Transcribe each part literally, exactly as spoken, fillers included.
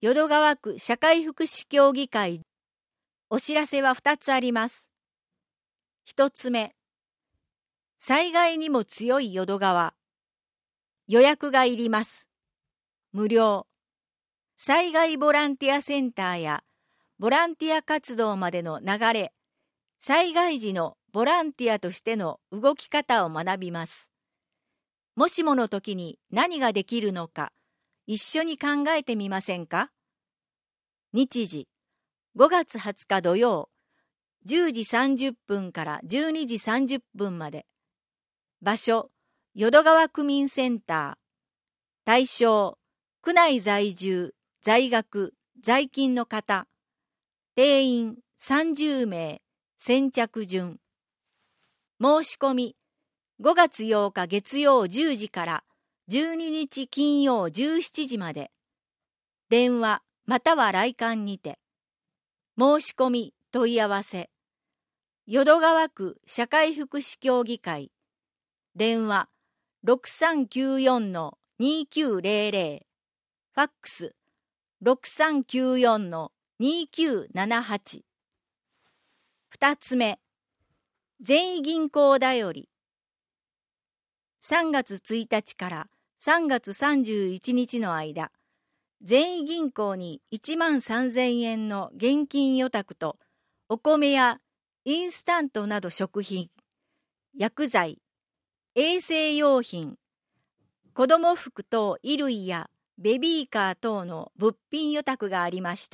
淀川区社会福祉協議会。お知らせはふたつあります。ひとつめ、災害にも強い淀川。予約がいります。無料。災害ボランティアセンターやボランティア活動までの流れ、災害時のボランティアとしての動き方を学びます。もしもの時に何ができるのか、一緒に考えてみませんか？日時、ごがつはつか土曜、じゅうじさんじゅっぷんからじゅうにじさんじゅっぷんまで。場所、淀川区民センター。対象、区内在住、在学、在勤の方。定員さんじゅうめい、先着順。申し込み、ごがつようか月曜じゅうじからじゅうににち金曜じゅうしちじまで。電話または来館にて。申し込み問い合わせ。淀川区社会福祉協議会。電話 ろくさんきゅうよんのにきゅうぜろぜろ。ファックス ろくさんきゅうよんのにきゅうななはち。二つ目、善意銀行だより。さんがつついたちからさんがつさんじゅういちにちの間、善意銀行にいちまんさんぜんえんの現金預託とお米やインスタントなど食品、薬剤、衛生用品、子ども服等衣類やベビーカー等の物品預託がありました。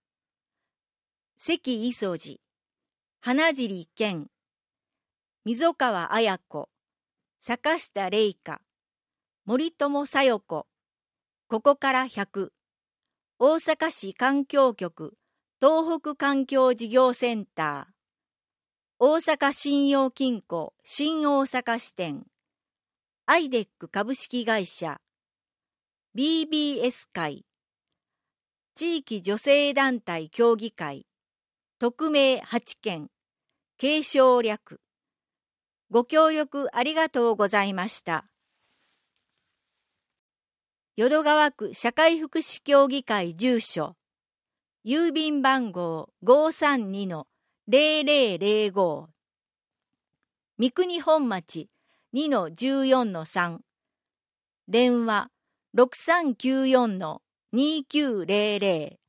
関磯路、花尻健、溝川綾子、坂下玲香、森友小夜子、ここからひゃく、大阪市環境局東北環境事業センター、大阪信用金庫新大阪支店、アイデック株式会社、ビービーエス 会、地域女性団体協議会、匿名はちけん、継承略。ご協力ありがとうございました。淀川区社会福祉協議会住所、郵便番号 ごーさんにのぜろぜろぜろご、三国本町 にのじゅうよんのさん、電話 ろくさんきゅうよんのにきゅうぜろぜろ。